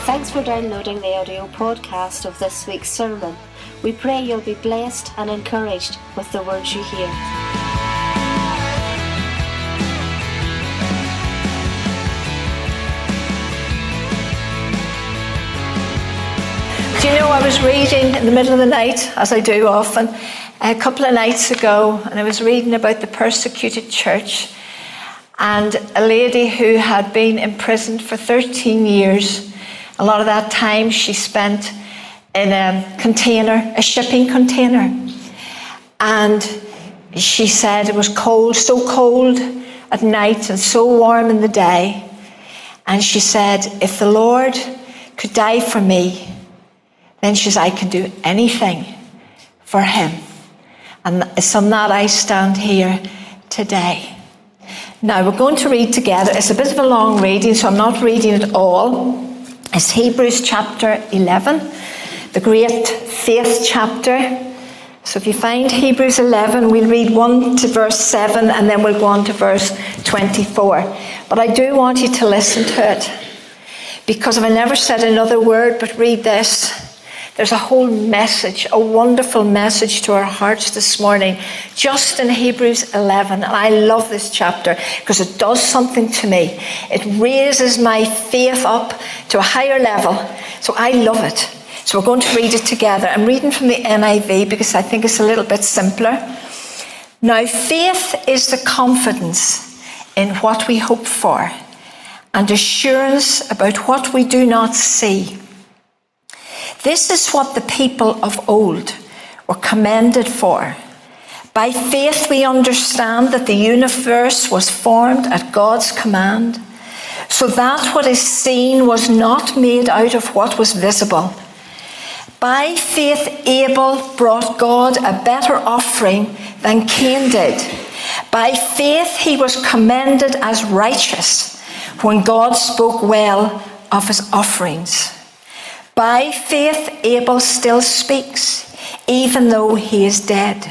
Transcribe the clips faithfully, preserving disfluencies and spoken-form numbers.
Thanks for downloading the audio podcast of this week's sermon. We pray you'll be blessed and encouraged with the words you hear. Do you know, I was reading in the middle of the night, as I do often, a couple of nights ago, and I was reading about the persecuted church and a lady who had been imprisoned for thirteen years. A lot of that time she spent in a container, a shipping container. And she said it was cold, so cold at night and so warm in the day. And she said, if the Lord could die for me, then she says, I could do anything for him. And it's on that I stand here today. Now we're going to read together. It's a bit of a long reading, so I'm not reading it all. It's Hebrews chapter eleven, the great faith chapter. So if you find Hebrews eleven, we'll read one to verse seven and then we'll go on to verse twenty-four. But I do want you to listen to it, because if I never said another word but read this, there's a whole message, a wonderful message to our hearts this morning, just in Hebrews eleven. And I love this chapter because it does something to me. It raises my faith up to a higher level. So I love it. So we're going to read it together. I'm reading from the N I V because I think it's a little bit simpler. Now, faith is the confidence in what we hope for and assurance about what we do not see. This is what the people of old were commended for. By faith we understand that the universe was formed at God's command, so that what is seen was not made out of what was visible. By faith Abel brought God a better offering than Cain did. By faith he was commended as righteous when God spoke well of his offerings. By faith, Abel still speaks, even though he is dead.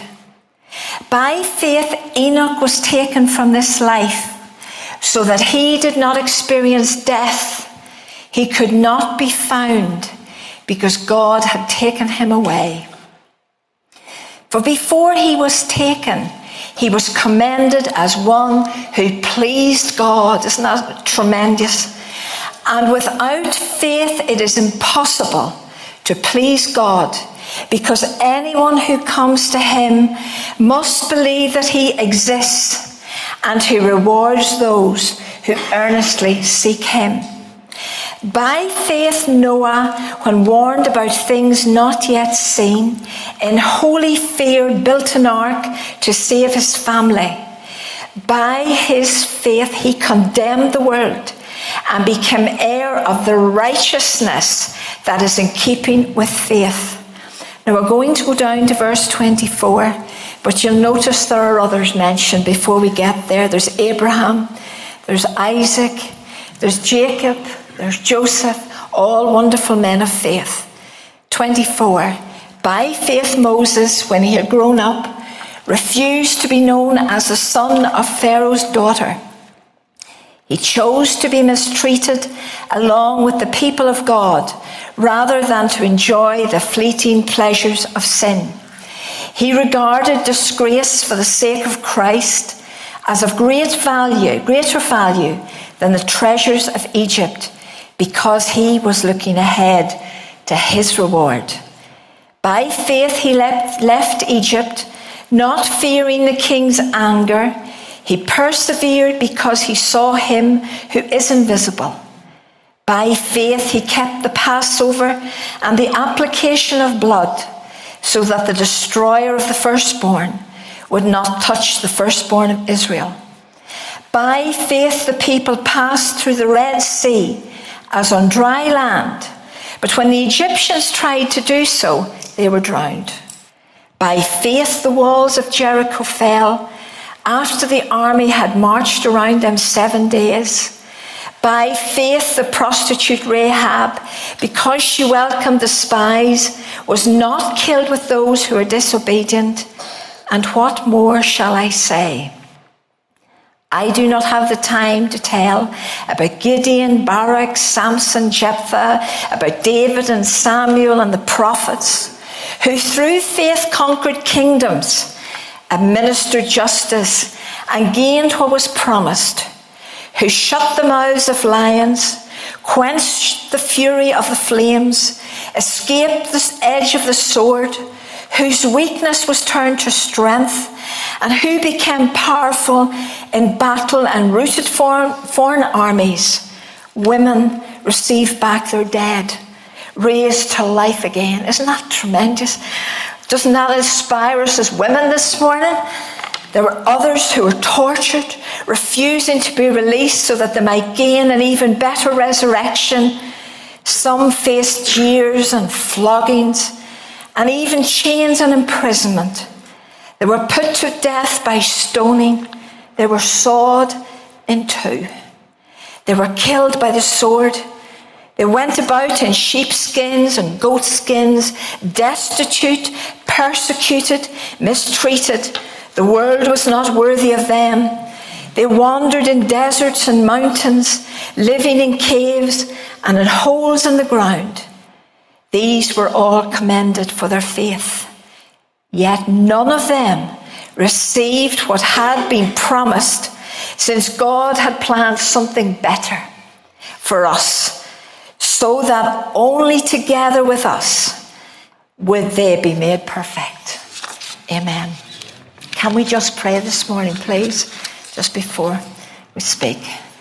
By faith, Enoch was taken from this life, so that he did not experience death. He could not be found, because God had taken him away. For before he was taken, he was commended as one who pleased God. Isn't that tremendous? And without faith, it is impossible to please God, because anyone who comes to him must believe that he exists and who rewards those who earnestly seek him. By faith, Noah, when warned about things not yet seen, in holy fear built an ark to save his family. By his faith, he condemned the world and became heir of the righteousness that is in keeping with faith. Now we're going to go down to verse twenty-four, but you'll notice there are others mentioned before we get there. There's Abraham, there's Isaac, there's Jacob, there's Joseph, all wonderful men of faith. twenty-four, by faith Moses, when he had grown up, refused to be known as the son of Pharaoh's daughter. He chose to be mistreated along with the people of God rather than to enjoy the fleeting pleasures of sin. He regarded disgrace for the sake of Christ as of great value, greater value than the treasures of Egypt, because he was looking ahead to his reward. By faith he left, left Egypt, not fearing the king's anger. He persevered because he saw him who is invisible. By faith he kept the Passover and the application of blood, so that the destroyer of the firstborn would not touch the firstborn of Israel. By faith the people passed through the Red Sea as on dry land, but when the Egyptians tried to do so, they were drowned. By faith the walls of Jericho fell after the army had marched around them seven days. By faith the prostitute Rahab, because she welcomed the spies, was not killed with those who were disobedient. And what more shall I say? I do not have the time to tell about Gideon, Barak, Samson, Jephthah, about David and Samuel and the prophets, who through faith conquered kingdoms, administered justice, and gained what was promised, who shut the mouths of lions, quenched the fury of the flames, escaped the edge of the sword, whose weakness was turned to strength, and who became powerful in battle and routed foreign, foreign armies. Women received back their dead, raised to life again. Isn't that tremendous? Doesn't that inspire us as women this morning? There were others who were tortured, refusing to be released so that they might gain an even better resurrection. Some faced jeers and floggings, and even chains and imprisonment. They were put to death by stoning. They were sawed in two. They were killed by the sword. They went about in sheepskins and goatskins, destitute, persecuted, mistreated. The world was not worthy of them. They wandered in deserts and mountains, living in caves and in holes in the ground. These were all commended for their faith. Yet none of them received what had been promised, since God had planned something better for us, so that only together with us would they be made perfect. Amen. Can we just pray this morning, please, just before we speak?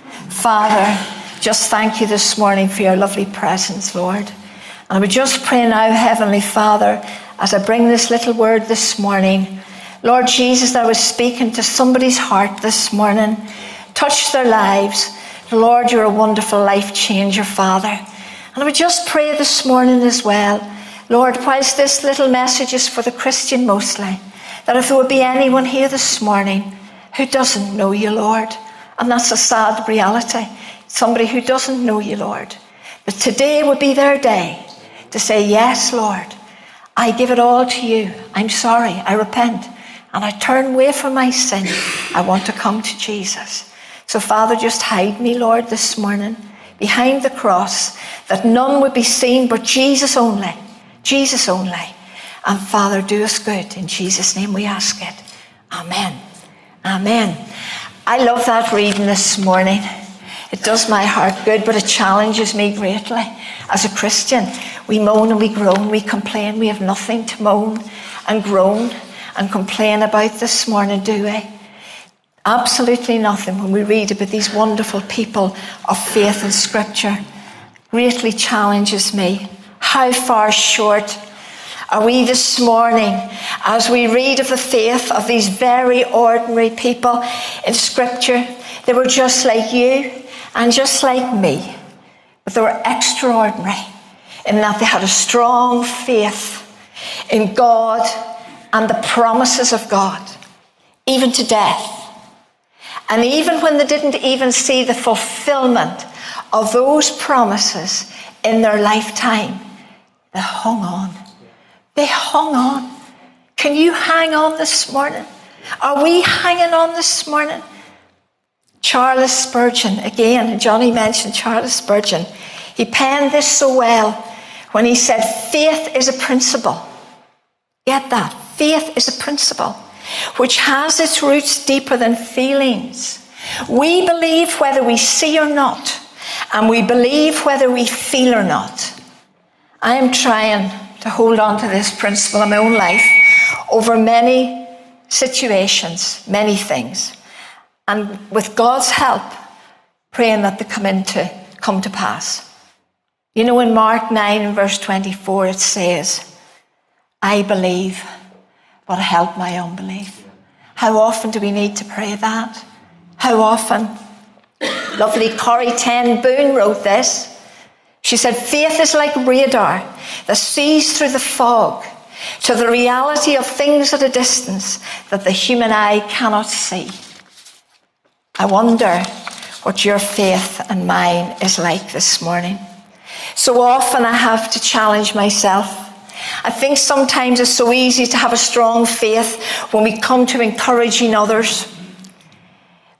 Father, just thank you this morning for your lovely presence, Lord. And I would just pray now, Heavenly Father, as I bring this little word this morning, Lord Jesus, that I was speaking to somebody's heart this morning. Touch their lives. Lord, you're a wonderful life changer, Father. And I would just pray this morning as well, Lord, whilst this little message is for the Christian mostly, that if there would be anyone here this morning who doesn't know you, Lord, and that's a sad reality, somebody who doesn't know you, Lord, that today would be their day to say, yes, Lord, I give it all to you. I'm sorry, I repent, and I turn away from my sin. I want to come to Jesus. So, Father, just hide me, Lord, this morning behind the cross, that none would be seen but Jesus only, Jesus only. And, Father, do us good. In Jesus' name we ask it. Amen. Amen. I love that reading this morning. It does my heart good, but it challenges me greatly. As a Christian, we moan and we groan, we complain. We have nothing to moan and groan and complain about this morning, do we? Absolutely nothing when we read about these wonderful people of faith in Scripture. Greatly challenges me. How far short are we this morning as we read of the faith of these very ordinary people in Scripture? They were just like you and just like me, but they were extraordinary in that they had a strong faith in God and the promises of God, even to death. And even when they didn't even see the fulfillment of those promises in their lifetime, they hung on. They hung on. Can you hang on this morning? Are we hanging on this morning? Charles Spurgeon, again, Johnny mentioned Charles Spurgeon. He penned this so well when he said, faith is a principle. Get that? Faith is a principle which has its roots deeper than feelings. We believe whether we see or not, and we believe whether we feel or not. I am trying to hold on to this principle in my own life over many situations, many things. And with God's help, praying that they come into come to pass. You know, in Mark nine and verse twenty-four, it says, I believe, but help my unbelief. How often do we need to pray that? How often? Lovely Corrie ten Boom wrote this. She said, faith is like radar that sees through the fog to the reality of things at a distance that the human eye cannot see. I wonder what your faith and mine is like this morning. So often I have to challenge myself. I think sometimes it's so easy to have a strong faith when we come to encouraging others.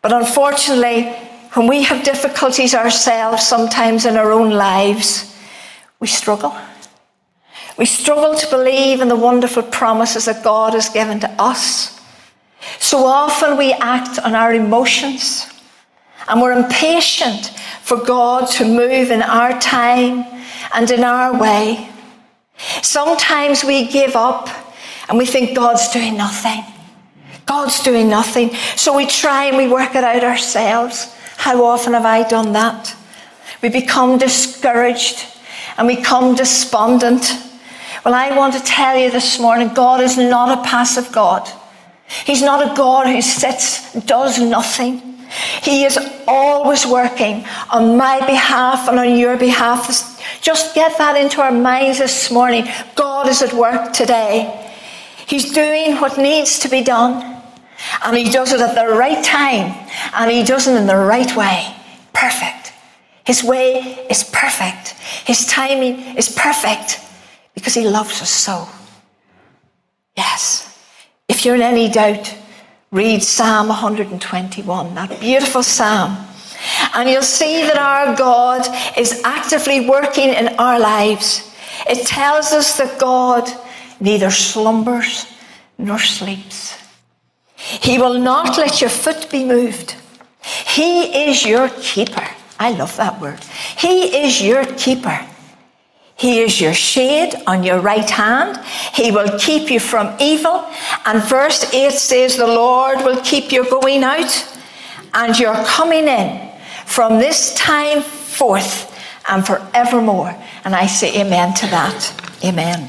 But unfortunately, when we have difficulties ourselves, sometimes in our own lives, we struggle. We struggle to believe in the wonderful promises that God has given to us. So often we act on our emotions, and we're impatient for God to move in our time and in our way. Sometimes we give up and we think God's doing nothing. God's doing nothing. So we try and we work it out ourselves. How often have I done that? We become discouraged and we become despondent. Well, I want to tell you this morning, God is not a passive God. He's not a God who sits and does nothing. He is always working on my behalf and on your behalf. Just get that into our minds this morning. God is at work today. He's doing what needs to be done. And he does it at the right time. And he does it in the right way. Perfect. His way is perfect. His timing is perfect. Because he loves us so. Yes. If you're in any doubt, read Psalm one twenty-one, that beautiful psalm. And you'll see that our God is actively working in our lives. It tells us that God neither slumbers nor sleeps. He will not let your foot be moved. He is your keeper. I love that word. He is your keeper. He is your shade on your right hand. He will keep you from evil. And verse eight says, the Lord will keep your going out and your coming in from this time forth and forevermore. And I say amen to that. Amen.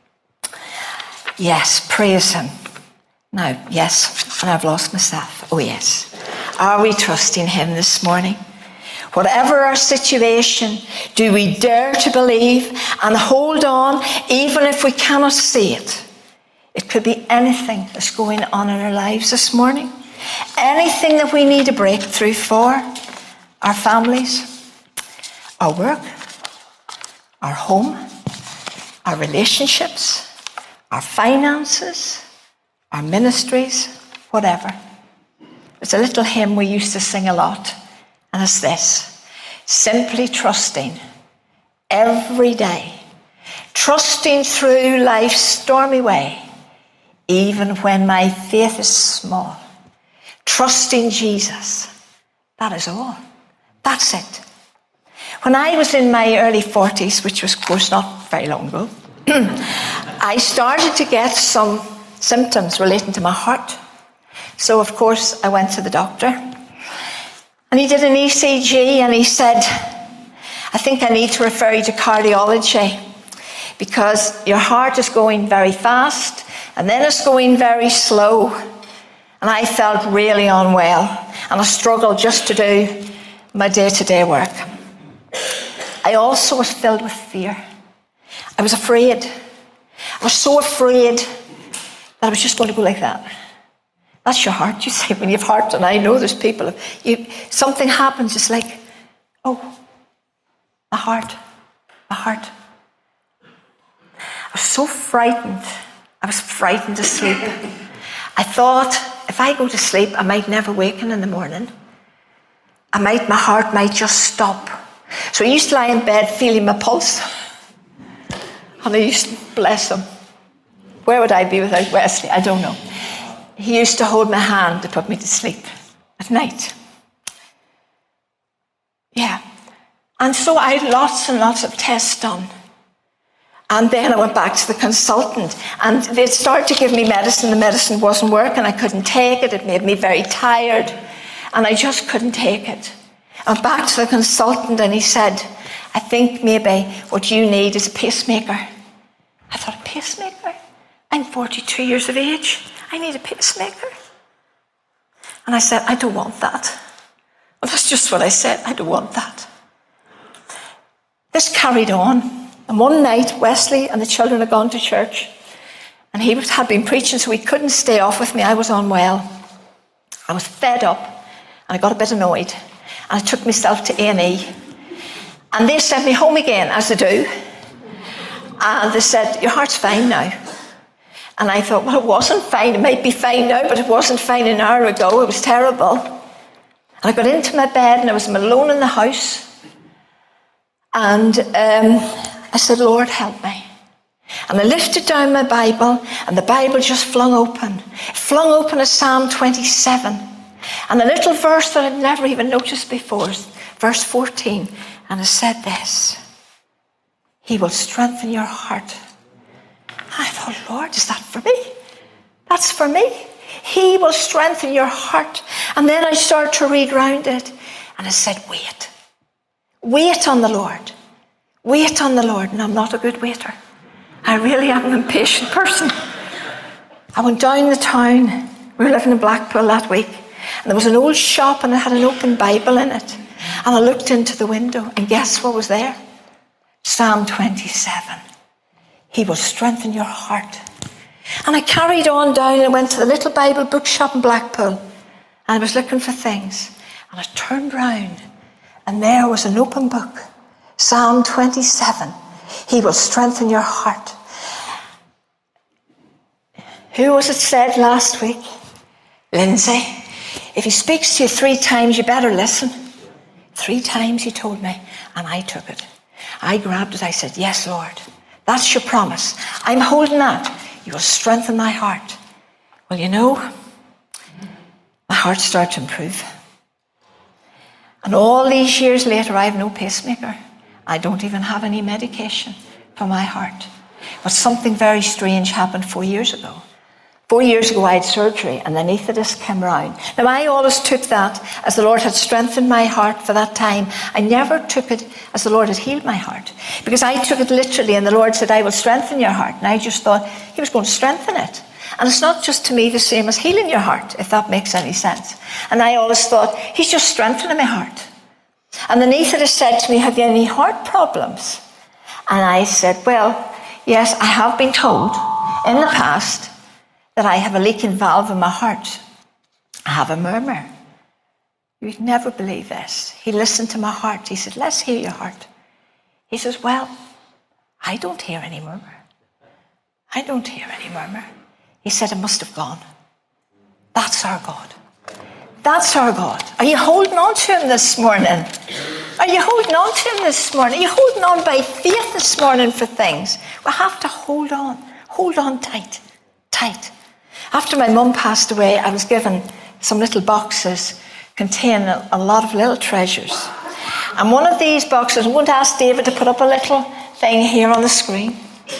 Yes, praise him. Now, yes, and I've lost myself. Oh, yes. Are we trusting him this morning? Whatever our situation, do we dare to believe and hold on even if we cannot see it? It could be anything that's going on in our lives this morning. Anything that we need a breakthrough for. Our families, our work, our home, our relationships, our finances, our ministries, whatever. There's a little hymn we used to sing a lot, and it's this: simply trusting every day, trusting through life's stormy way, even when my faith is small, trusting Jesus. That is all. That's it. When I was in my early forties, which was of course not very long ago, I started to get some symptoms relating to my heart. So of course I went to the doctor, and he did an E C G, and he said, I think I need to refer you to cardiology because your heart is going very fast and then it's going very slow. And I felt really unwell, and I struggled just to do my day-to-day work. I also was filled with fear. I was afraid. I was so afraid that I was just going to go like that. That's your heart, you say, when you have heart. And I know there's people, you, something happens, it's like, oh, my heart, my heart. I was so frightened. I was frightened to sleep. I thought, if I go to sleep, I might never waken in the morning. I might, my heart might just stop. So I used to lie in bed feeling my pulse. And I used to, bless him. Where would I be without Wesley? I don't know. He used to hold my hand to put me to sleep at night. Yeah. And so I had lots and lots of tests done. And then I went back to the consultant, and they'd started to give me medicine. The medicine wasn't working. I couldn't take it. It made me very tired, and I just couldn't take it. I went back to the consultant, and he said, I think maybe what you need is a pacemaker. I thought, a pacemaker? I'm forty-two years of age. I need a pacemaker. And I said, I don't want that. Well, that's just what I said. I don't want that. This carried on. And one night, Wesley and the children had gone to church, and he had been preaching, so he couldn't stay off with me. I was unwell. I was fed up, and I got a bit annoyed, and I took myself to A and E. And they sent me home again, as they do. And they said, your heart's fine now. And I thought, well, it wasn't fine. It might be fine now, but it wasn't fine an hour ago. It was terrible. And I got into my bed and I was alone in the house. And um, I said, Lord, help me. And I lifted down my Bible and the Bible just flung open. It flung open at Psalm twenty-seven. And a little verse that I'd never even noticed before, verse fourteen. And it said this: He will strengthen your heart. I thought, Lord, is that for me? That's for me. He will strengthen your heart. And then I started to read round it. And it said, wait. Wait on the Lord. Wait on the Lord. And I'm not a good waiter. I really am an impatient person. I went down the town. We were living in Blackpool that week. And there was an old shop and it had an open Bible in it. And I looked into the window and guess what was there? Psalm twenty-seven. He will strengthen your heart. And I carried on down and went to the little Bible bookshop in Blackpool. And I was looking for things. And I turned round and there was an open book. Psalm twenty-seven. He will strengthen your heart. Who was it said last week? Lindsay. If he speaks to you three times, you better listen. Three times he told me, and I took it. I grabbed it. I said, yes, Lord. That's your promise. I'm holding that. You will strengthen my heart. Well, you know, my heart started to improve. And all these years later, I have no pacemaker. I don't even have any medication for my heart. But something very strange happened four years ago. Four years ago, I had surgery, and the anaesthetist came round. Now, I always took that as the Lord had strengthened my heart for that time. I never took it as the Lord had healed my heart, because I took it literally, and the Lord said, I will strengthen your heart. And I just thought he was going to strengthen it. And it's not just to me the same as healing your heart, if that makes any sense. And I always thought, he's just strengthening my heart. And the anaesthetist said to me, have you any heart problems? And I said, well, yes, I have been told in the past that I have a leaking valve in my heart. I have a murmur. You'd never believe this. He listened to my heart. He said, let's hear your heart. He says, well, I don't hear any murmur. I don't hear any murmur. He said, it must have gone. That's our God. That's our God. Are you holding on to him this morning? Are you holding on to him this morning? Are you holding on by faith this morning for things? We have to hold on. Hold on tight. Tight. After my mum passed away, I was given some little boxes containing a, a lot of little treasures. And one of these boxes, I'm going to ask David to put up a little thing here on the screen.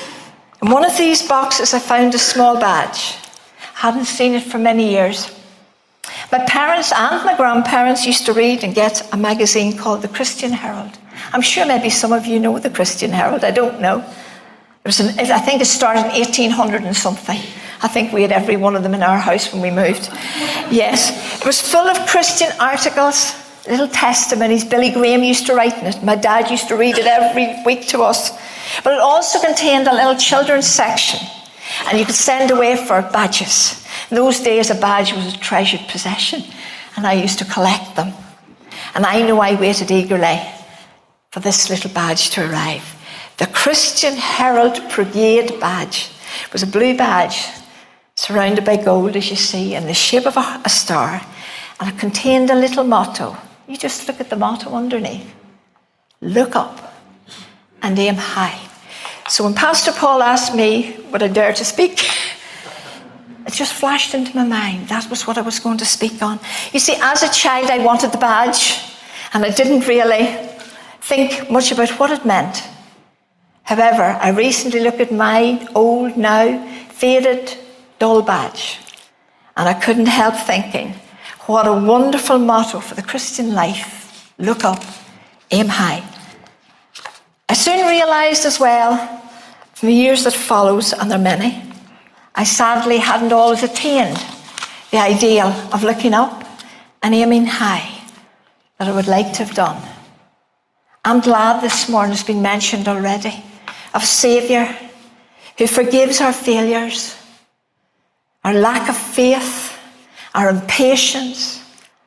In one of these boxes, I found a small badge. Hadn't seen it for many years. My parents and my grandparents used to read and get a magazine called The Christian Herald. I'm sure maybe some of you know The Christian Herald. I don't know. It was an, I think it started in eighteen hundred and something. I think we had every one of them in our house when we moved. Yes, it was full of Christian articles, little testimonies. Billy Graham used to write in it. My dad used to read it every week to us. But it also contained a little children's section. And you could send away for badges. In those days, a badge was a treasured possession. And I used to collect them. And I know I waited eagerly for this little badge to arrive. The Christian Herald Brigade badge. It was a blue badge surrounded by gold, as you see, in the shape of a, a star. And it contained a little motto. You just look at the motto underneath. Look up and aim high. So when Pastor Paul asked me, would I dare to speak? It just flashed into my mind. That was what I was going to speak on. You see, as a child, I wanted the badge, and I didn't really think much about what it meant. However, I recently looked at my old, now faded, dull badge, and I couldn't help thinking, what a wonderful motto for the Christian life. Look up, aim high. I soon realised as well, from the years that follows, and there are many, I sadly hadn't always attained the ideal of looking up and aiming high that I would like to have done. I'm glad this morning has been mentioned already of a Saviour who forgives our failures, our lack of faith, our impatience,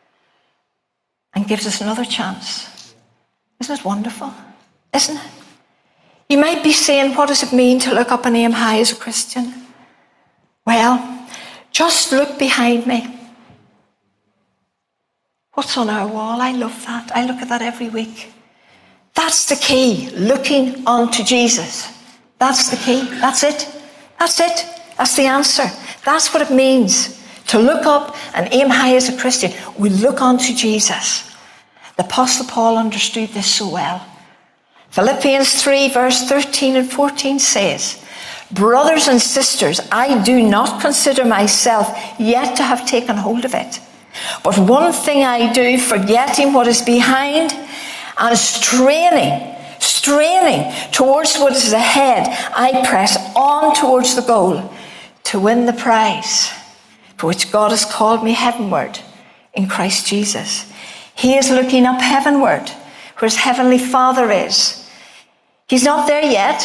and gives us another chance. Isn't it wonderful? Isn't it? You might be saying, what does it mean to look up and aim high as a Christian? Well, just look behind me. What's on our wall? I love that. I look at that every week. That's the key. Looking unto Jesus. That's the key. That's it. That's it. That's the answer. That's what it means to look up and aim high as a Christian. We look unto Jesus. The Apostle Paul understood this so well. Philippians three verse thirteen and fourteen says, brothers and sisters, I do not consider myself yet to have taken hold of it. But one thing I do, forgetting what is behind and straining, straining towards what is ahead, I press on towards the goal to win the prize for which God has called me heavenward in Christ Jesus. He is looking up heavenward where his heavenly Father is. He's not there yet,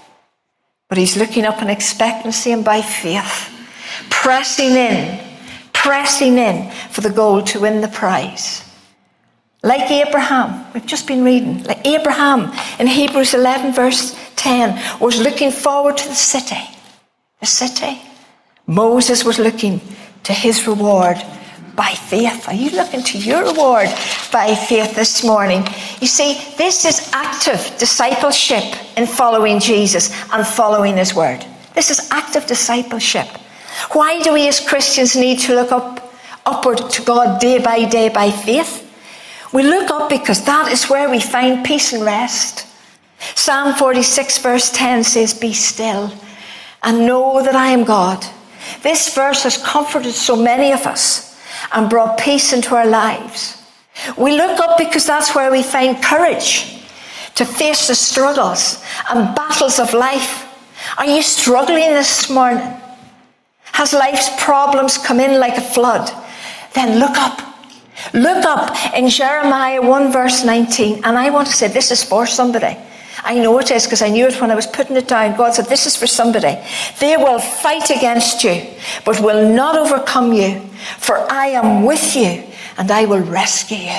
but he's looking up in expectancy and by faith, pressing in, pressing in for the goal to win the prize. Like Abraham, we've just been reading, like Abraham in Hebrews eleven verse ten was looking forward to the city. The city. Moses was looking to his reward by faith. Are you looking to your reward by faith this morning? You see, this is active discipleship in following Jesus and following his word. This is active discipleship. Why do we as Christians need to look up upward to God day by day by faith? We look up because that is where we find peace and rest. Psalm forty-six verse ten says, be still and know that I am God. This verse has comforted so many of us and brought peace into our lives. We look up because that's where we find courage to face the struggles and battles of life. Are you struggling this morning? Has life's problems come in like a flood? Then look up. Look up in Jeremiah one verse nineteen. And I want to say this is for somebody. I know it is because I knew it when I was putting it down. God said this is for somebody. They will fight against you, but will not overcome you. For I am with you and I will rescue you.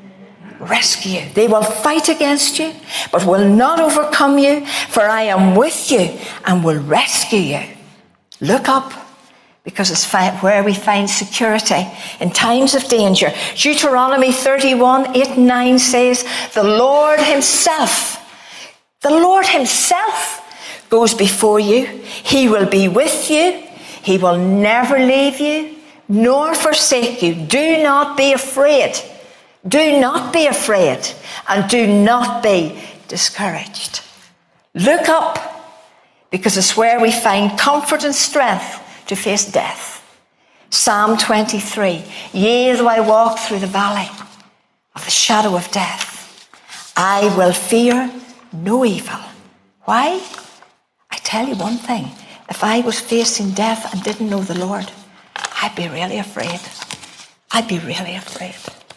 Rescue you. They will fight against you, but will not overcome you. For I am with you and will rescue you. Look up, because it's where we find security in times of danger. Deuteronomy thirty-one, eight and nine says, the Lord himself, the Lord himself goes before you. He will be with you. He will never leave you nor forsake you. Do not be afraid. Do not be afraid and do not be discouraged. Look up, because it's where we find comfort and strength to face death. Psalm twenty-three, yea, though I walk through the valley of the shadow of death, I will fear no evil. Why? I tell you one thing, if I was facing death and didn't know the Lord, I'd be really afraid. I'd be really afraid.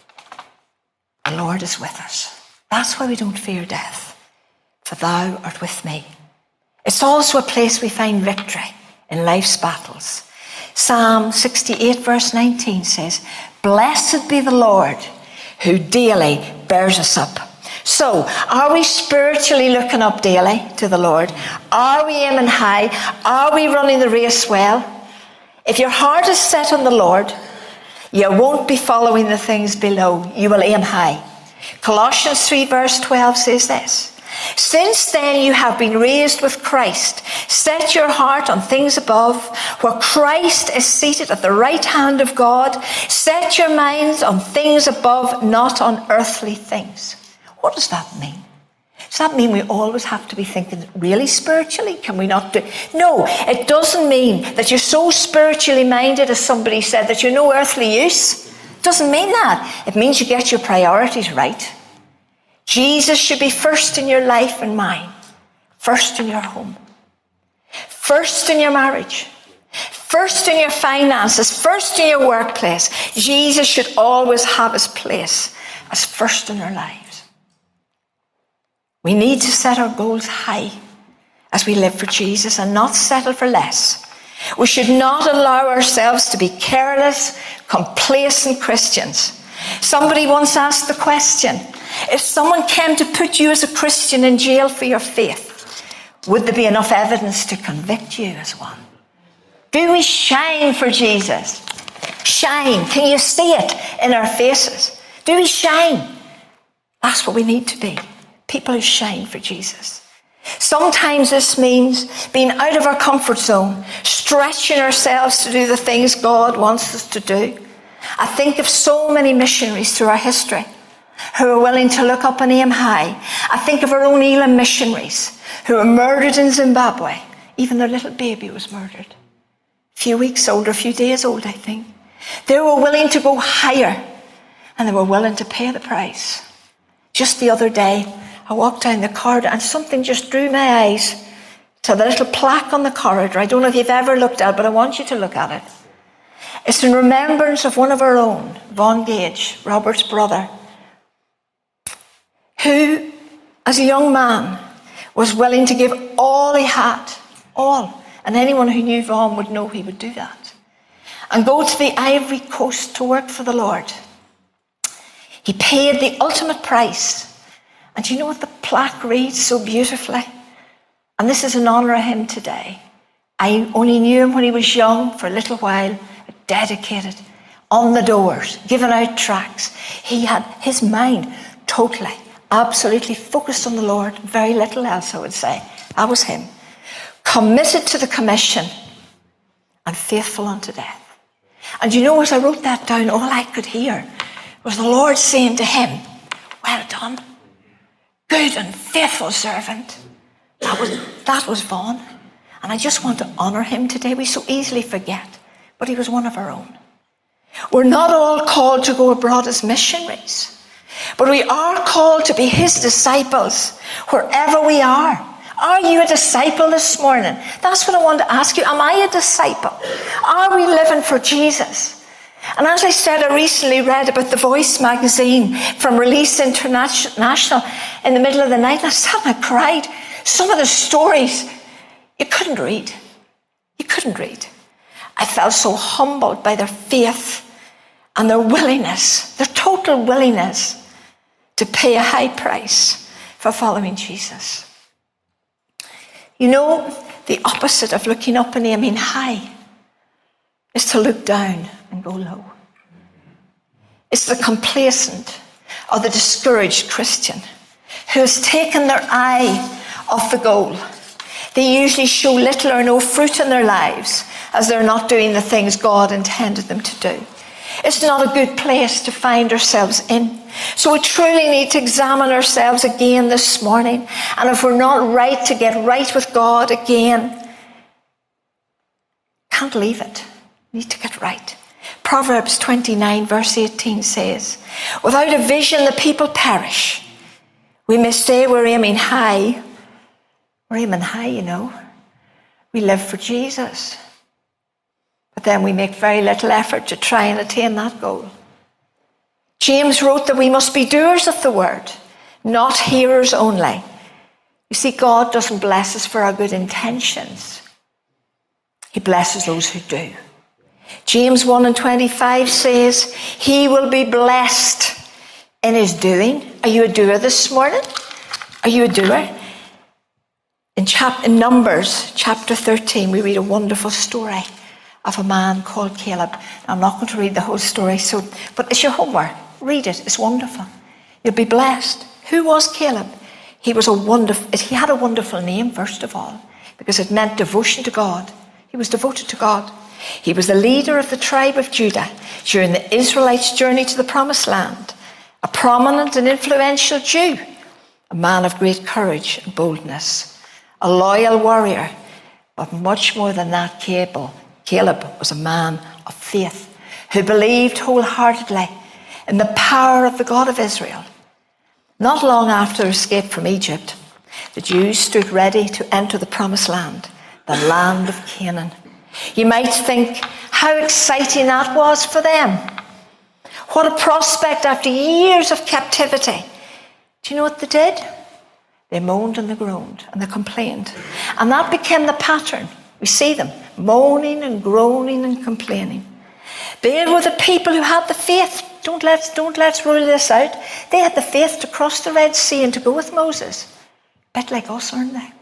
The Lord is with us. That's why we don't fear death. For thou art with me. It's also a place we find victory in life's battles. Psalm sixty-eight verse nineteen says, blessed be the Lord who daily bears us up. So, are we spiritually looking up daily to the Lord? Are we aiming high? Are we running the race well? If your heart is set on the Lord, you won't be following the things below. You will aim high. Colossians three verse twelve says this, since then you have been raised with Christ. Set your heart on things above, where Christ is seated at the right hand of God. Set your minds on things above, not on earthly things. What does that mean? Does that mean we always have to be thinking really spiritually? Can we not do? No, it doesn't mean that you're so spiritually minded, as somebody said, that you're no earthly use. It doesn't mean that. It means you get your priorities right. Jesus should be first in your life and mine. First in your home. First in your marriage. First in your finances. First in your workplace. Jesus should always have his place as first in our lives. We need to set our goals high as we live for Jesus and not settle for less. We should not allow ourselves to be careless, complacent Christians. Somebody once asked the question, if someone came to put you as a Christian in jail for your faith, would there be enough evidence to convict you as one? Do we shine for Jesus? Shine. Can you see it in our faces? Do we shine? That's what we need to be. People who shine for Jesus. Sometimes this means being out of our comfort zone, stretching ourselves to do the things God wants us to do. I think of so many missionaries through our history who are willing to look up and aim high. I think of our own Elam missionaries who were murdered in Zimbabwe. Even their little baby was murdered. A few weeks old, or a few days old, I think. They were willing to go higher, and they were willing to pay the price. Just the other day, I walked down the corridor and something just drew my eyes to the little plaque on the corridor. I don't know if you've ever looked at it, but I want you to look at it. It's in remembrance of one of our own, Vaughan Gage, Robert's brother, who, as a young man, was willing to give all he had, all. And anyone who knew Vaughan would know he would do that. And go to the Ivory Coast to work for the Lord. He paid the ultimate price. And do you know what the plaque reads so beautifully? And this is in honour of him today. I only knew him when he was young for a little while, dedicated, on the doors, giving out tracts. He had his mind totally, absolutely focused on the Lord. Very little else, I would say. That was him. Committed to the commission and faithful unto death. And you know, as I wrote that down, all I could hear was the Lord saying to him, well done, good and faithful servant. That was, that was Vaughan. And I just want to honour him today. We so easily forget, but he was one of our own. We're not all called to go abroad as missionaries, but we are called to be his disciples wherever we are. Are you a disciple this morning? That's what I want to ask you. Am I a disciple? Are we living for Jesus? And as I said, I recently read about the Voice magazine from Release International in the middle of the night. And I sat and I cried. Some of the stories you couldn't read. You couldn't read. I felt so humbled by their faith and their willingness, their total willingness to pay a high price for following Jesus. You know, the opposite of looking up and aiming high is to look down and go low. It's the complacent or the discouraged Christian who has taken their eye off the goal. They usually show little or no fruit in their lives as they're not doing the things God intended them to do. It's not a good place to find ourselves in. So we truly need to examine ourselves again this morning. And if we're not right, to get right with God again. Can't leave it. Need to get right. Proverbs twenty-nine verse eighteen says, without a vision the people perish. We may say we're aiming high. We're aiming high, you know. We live for Jesus. But then we make very little effort to try and attain that goal. James wrote that we must be doers of the word, not hearers only. You see, God doesn't bless us for our good intentions. He blesses those who do. James one and twenty-five says, he will be blessed in his doing. Are you a doer this morning? Are you a doer? In, chap- in Numbers chapter thirteen, we read a wonderful story of a man called Caleb. I'm not going to read the whole story, so but it's your homework. Read it. It's wonderful. You'll be blessed. Who was Caleb? He was a wonderful. He had a wonderful name, first of all, because it meant devotion to God. He was devoted to God. He was the leader of the tribe of Judah during the Israelites' journey to the Promised Land. A prominent and influential Jew, a man of great courage and boldness, a loyal warrior, but much more than that, Caleb. Caleb was a man of faith who believed wholeheartedly in the power of the God of Israel. Not long after their escape from Egypt, the Jews stood ready to enter the Promised Land, the land of Canaan. You might think how exciting that was for them. What a prospect after years of captivity. Do you know what they did? They moaned and they groaned and they complained. And that became the pattern. We see them moaning and groaning and complaining. They were the people who had the faith. Don't let's, don't let's rule this out. They had the faith to cross the Red Sea and to go with Moses. A bit like us, aren't they?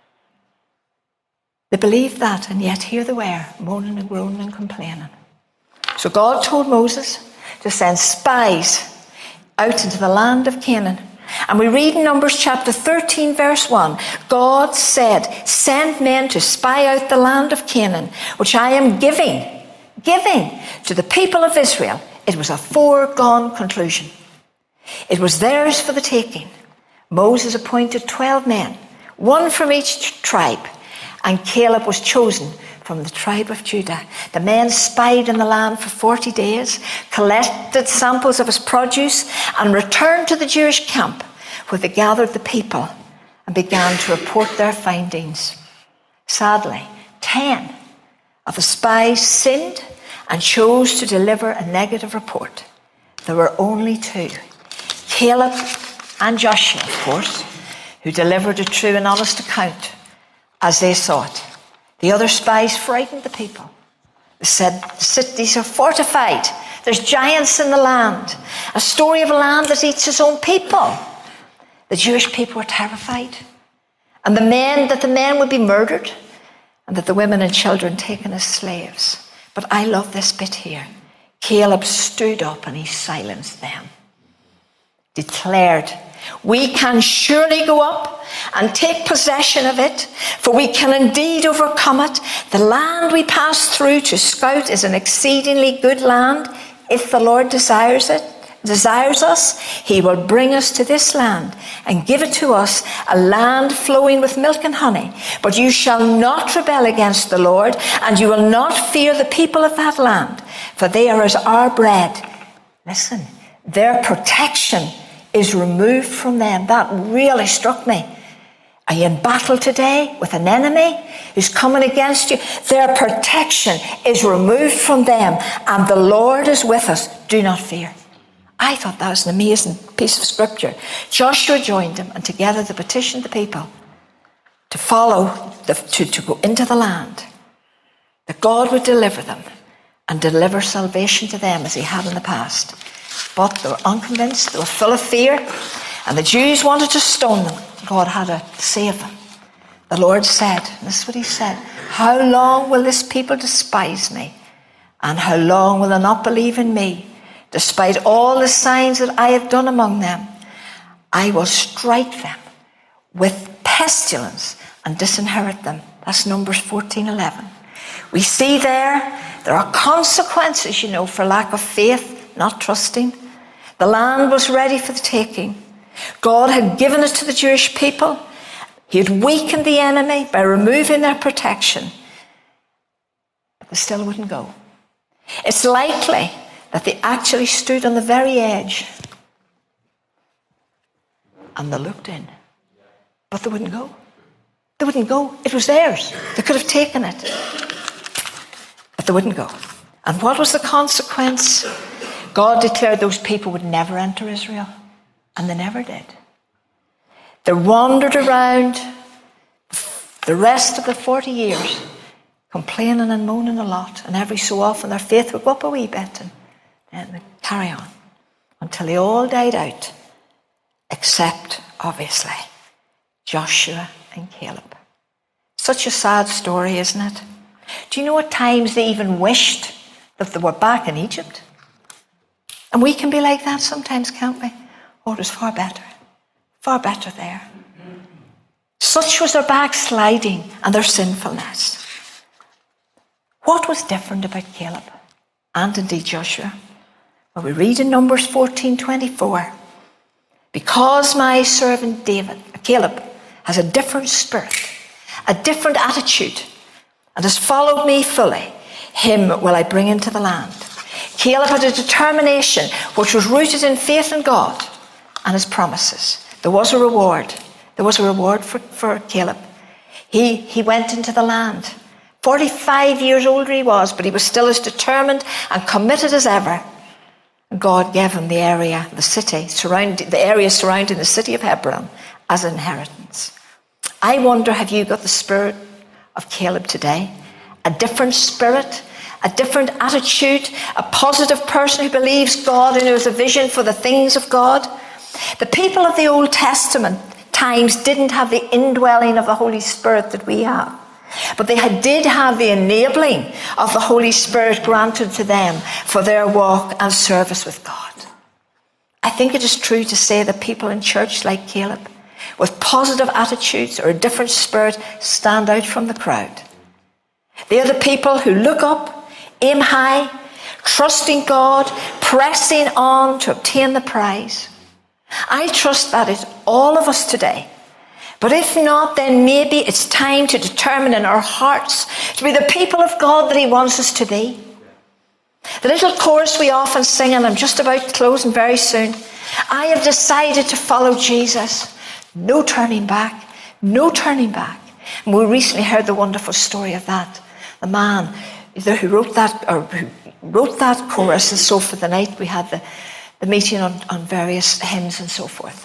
They believed that, and yet here they were, moaning and groaning and complaining. So God told Moses to send spies out into the land of Canaan. And we read in Numbers chapter thirteen, verse one, God said, send men to spy out the land of Canaan, which I am giving, giving to the people of Israel. It was a foregone conclusion. It was theirs for the taking. Moses appointed twelve men, one from each tribe, and Caleb was chosen from the tribe of Judah. The men spied in the land for forty days, collected samples of its produce, and returned to the Jewish camp, where they gathered the people and began to report their findings. Sadly, ten of the spies sinned and chose to deliver a negative report. There were only two, Caleb and Joshua, of course, who delivered a true and honest account as they saw it. The other spies frightened the people. They said, the cities are fortified. There's giants in the land. A story of a land that eats its own people. The Jewish people were terrified. And the men, that the men would be murdered, and that the women and children taken as slaves. But I love this bit here. Caleb stood up and he silenced them. Declared, we can surely go up and take possession of it, for we can indeed overcome it. The land we pass through to scout is an exceedingly good land. If the Lord desires it, desires us, he will bring us to this land and give it to us, a land flowing with milk and honey. But you shall not rebel against the Lord, and you will not fear the people of that land, for they are as our bread. Listen, their protection is removed from them. That really struck me. Are you in battle today with an enemy who's coming against you? Their protection is removed from them, and the Lord is with us. Do not fear. I thought that was an amazing piece of scripture. Joshua joined him, and together they petitioned the people to follow, the, to, to go into the land, that God would deliver them and deliver salvation to them as he had in the past. But they were unconvinced, they were full of fear, and the Jews wanted to stone them. God had to save them. The Lord said, and this is what he said, how long will this people despise me? And how long will they not believe in me? Despite all the signs that I have done among them, I will strike them with pestilence and disinherit them. That's Numbers fourteen eleven. We see there, there are consequences, you know, for lack of faith, not trusting. The land was ready for the taking. God had given it to the Jewish people. He had weakened the enemy by removing their protection. But they still wouldn't go. It's likely that they actually stood on the very edge and they looked in. But they wouldn't go. They wouldn't go. It was theirs. They could have taken it. But they wouldn't go. And what was the consequence? God declared those people would never enter Israel. And they never did. They wandered around the rest of the forty years, complaining and moaning a lot. And every so often their faith would go up a wee bit and then they'd carry on until they all died out. Except, obviously, Joshua and Caleb. Such a sad story, isn't it? Do you know at times they even wished that they were back in Egypt? And we can be like that sometimes, can't we? Oh, it was far better. Far better there. Such was their backsliding and their sinfulness. What was different about Caleb and indeed Joshua? Well, we read in Numbers fourteen twenty-four. Because my servant David, Caleb, has a different spirit, a different attitude, and has followed me fully, him will I bring into the land. Caleb had a determination which was rooted in faith in God and his promises. There was a reward. There was a reward for, for Caleb. He, he went into the land. forty-five years older he was, but he was still as determined and committed as ever. God gave him the area, the city, surrounding, the area surrounding the city of Hebron as an inheritance. I wonder, have you got the spirit of Caleb today? A different spirit, a different attitude, a positive person who believes God and who has a vision for the things of God? The people of the Old Testament times didn't have the indwelling of the Holy Spirit that we have. But they had, did have the enabling of the Holy Spirit granted to them for their walk and service with God. I think it is true to say that people in church like Caleb, with positive attitudes or a different spirit, stand out from the crowd. They are the people who look up, aim high, trusting God, pressing on to obtain the prize. I trust that is all of us today. But if not, then maybe it's time to determine in our hearts to be the people of God that he wants us to be. The little chorus we often sing, and I'm just about closing very soon. I have decided to follow Jesus. No turning back. No turning back. And we recently heard the wonderful story of that. The man who wrote that, or who wrote that chorus, and so for the night we had the, the meeting on, on various hymns and so forth.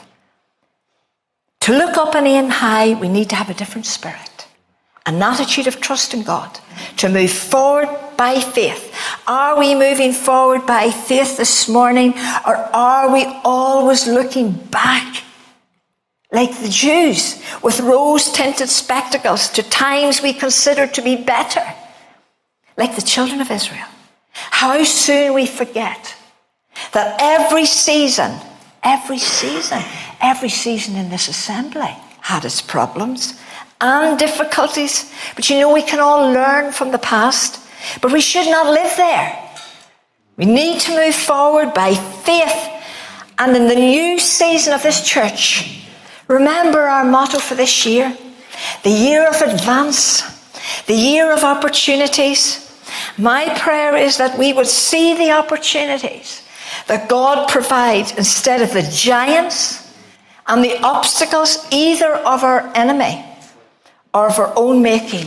To look up and aim high, we need to have a different spirit, an attitude of trust in God, to move forward by faith. Are we moving forward by faith this morning, or are we always looking back like the Jews with rose-tinted spectacles to times we consider to be better, like the children of Israel? How soon we forget that every season, every season, every season in this assembly had its problems and difficulties. But you know, we can all learn from the past, but we should not live there. We need to move forward by faith. And in the new season of this church, remember our motto for this year, the year of advance, the year of opportunities. My prayer is that we would see the opportunities that God provides instead of the giants and the obstacles either of our enemy or of our own making.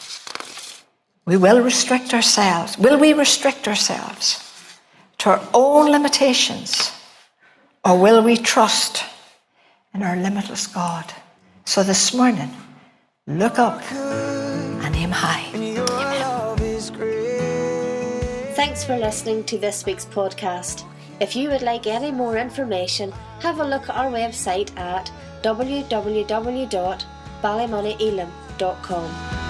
We will restrict ourselves. Will we restrict ourselves to our own limitations, or will we trust in our limitless God? So this morning, look up and aim high. Thanks for listening to this week's podcast. If you would like any more information, have a look at our website at w w w dot ballymoney elim dot com.